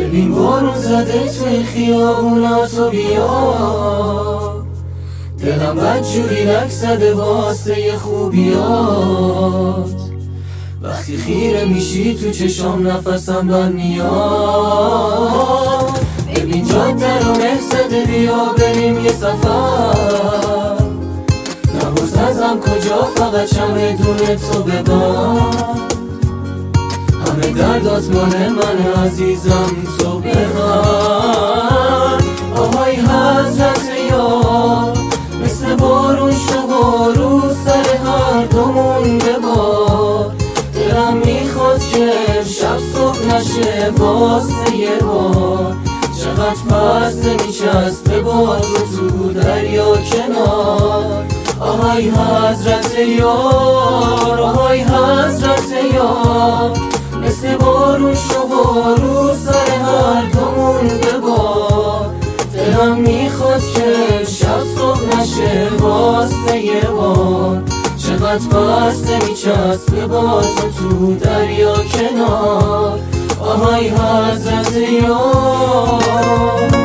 ببین بارون زده توی خیابوناتو بیا، دلم بدجوری رک زده واسه خوبیات. وقتی خیره میشی تو چشام نفسم بند میاد. ببین جاده رو مه زده بیا بریم یه سفر، نبرس ازم کجا فقط چمدون تو ببند. همه دردات مال من عزیزم تو بخند. آهای حضرت یار مثل بارون شو رو سر هر دومون ببار. دلم میخواد که شب صبح نشه واسه یه بار. چقدر پسته میچسبه با تو دریا کنار. آهای حضرت یار، آهای حضرت یار مثل بارون شو رو سر هر دومون ببار. دلم میخواد که شب صبح نشه واسه یه بار. چقدر پسته میچسبه با تو دریا کنار. آهای حضرت یار.